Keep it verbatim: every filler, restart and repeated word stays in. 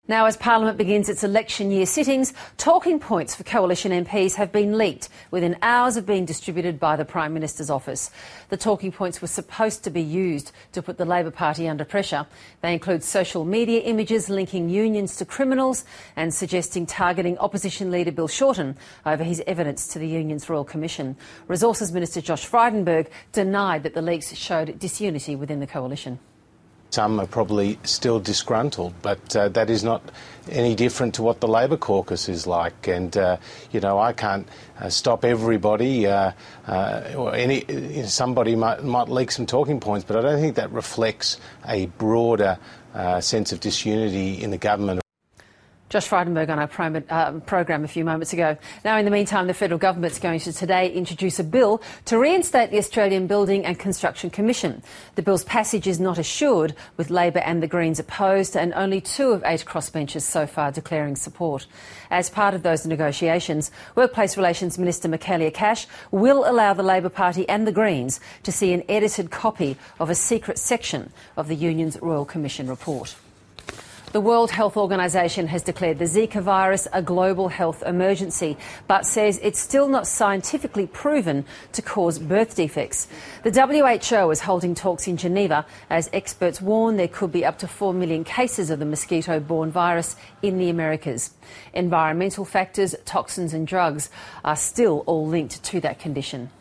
Now, as Parliament begins its election year sittings, talking points for Coalition M Ps have been leaked within hours of being distributed by the Prime Minister's office. The talking points were supposed to be used to put the Labor Party under pressure. They include social media images linking unions to criminals and suggesting targeting opposition leader Bill Shorten over his evidence to the Union's Royal Commission. Resources Minister Josh Frydenberg denied that the leaks showed disunity within the coalition. Some are probably still disgruntled, but uh, that is not any different to what the Labor caucus is like. And, uh, you know, I can't uh, stop everybody. Uh, uh, or any you know, somebody might, might leak some talking points, but I don't think that reflects a broader uh, sense of disunity in the government. Josh Frydenberg on our pro uh, program a few moments ago. Now, in the meantime, the federal government's going to today introduce a bill to reinstate the Australian Building and Construction Commission. The bill's passage is not assured, with Labor and the Greens opposed and only two of eight crossbenchers so far declaring support. As part of those negotiations, Workplace Relations Minister Michaelia Cash will allow the Labor Party and the Greens to see an edited copy of a secret section of the Union's Royal Commission report. The World Health Organization has declared the Zika virus a global health emergency, but says it's still not scientifically proven to cause birth defects. The W H O is holding talks in Geneva as experts warn there could be up to four million cases of the mosquito-borne virus in the Americas. Environmental factors, toxins and drugs are still all linked to that condition.